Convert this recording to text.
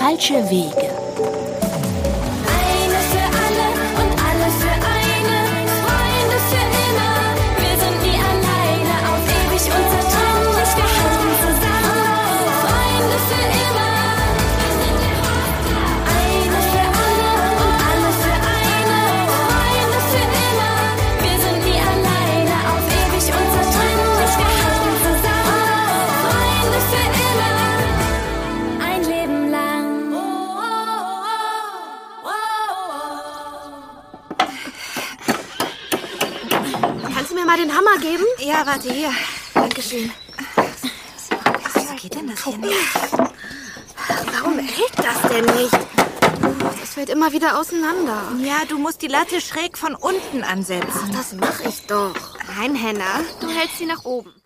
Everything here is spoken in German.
falsche Wege. Eine für alle und alle für eine. Freunde für immer. Wir sind nie alleine. Auf ewig unzertrennlich. Wir halten zusammen. Freunde für immer. Eine für alle und alle für eine. Freunde für immer. Wir sind nie alleine. Auf ewig unzertrennlich. Wir halten zusammen. Freunde für immer. Ein Leben lang. Kannst du mir mal den Hammer geben? Ja, warte, hier. Dankeschön. Wieso geht denn das hier nicht? Warum hält das denn nicht? Das fällt immer wieder auseinander. Ja, du musst die Latte schräg von unten ansetzen. Das mache ich doch. Nein, Henna, du hältst sie nach oben.